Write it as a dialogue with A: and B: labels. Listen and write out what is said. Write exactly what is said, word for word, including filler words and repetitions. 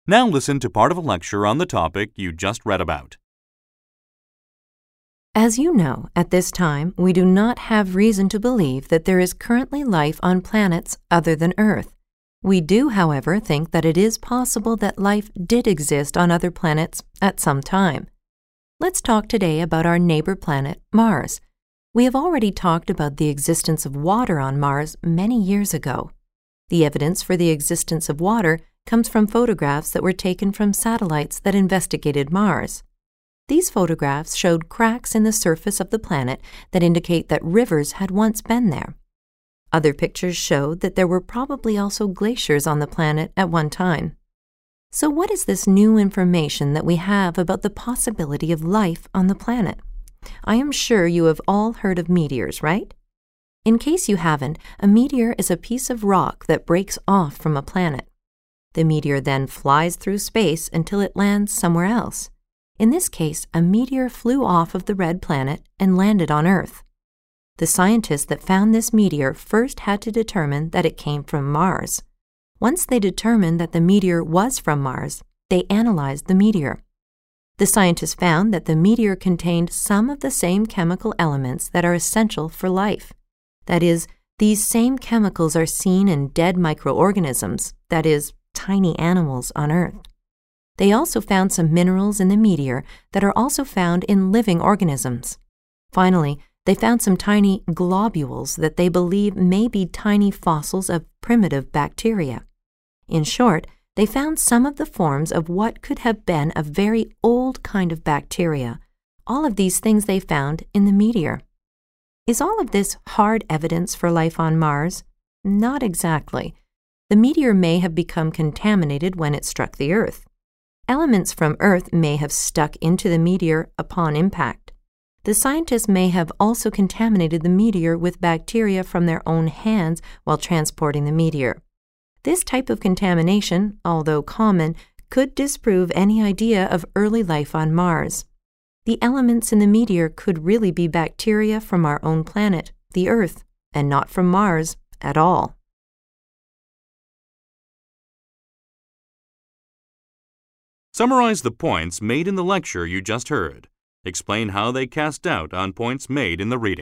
A: Now listen to part of a lecture on the topic you just read about.
B: As you know, at this time, we do not have reason to believe that there is currently life on planets other than Earth. We do, however, think that it is possible that life did exist on other planets at some time. Let's talk today about our neighbor planet, Mars. We have already talked about the existence of water on Mars many years ago. The evidence for the existence of water comes from photographs that were taken from satellites that investigated Mars. These photographs showed cracks in the surface of the planet that indicate that rivers had once been there. Other pictures showed that there were probably also glaciers on the planet at one time. So what is this new information that we have about the possibility of life on the planet? I am sure you have all heard of meteors, right? In case you haven't, a meteor is a piece of rock that breaks off from a planet. The meteor then flies through space until it lands somewhere else. In this case, a meteor flew off of the red planet and landed on Earth. The scientists that found this meteor first had to determine that it came from Mars. Once they determined that the meteor was from Mars, they analyzed the meteor. The scientists found that the meteor contained some of the same chemical elements that are essential for life. That is, these same chemicals are seen in dead microorganisms, that is, tiny animals on Earth. They also found some minerals in the meteor that are also found in living organisms. Finally, they found some tiny globules that they believe may be tiny fossils of primitive bacteria. In short, they found some of the forms of what could have been a very old kind of bacteria. All of these things they found in the meteor. Is all of this hard evidence for life on Mars? Not exactly. The meteor may have become contaminated when it struck the Earth. Elements from Earth may have stuck into the meteor upon impact. The scientists may have also contaminated the meteor with bacteria from their own hands while transporting the meteor. This type of contamination, although common, could disprove any idea of early life on Mars. The elements in the meteor could really be bacteria from our own planet, the Earth, and not from Mars at all.
A: Summarize the points made in the lecture you just heard. Explain how they cast doubt on points made in the reading.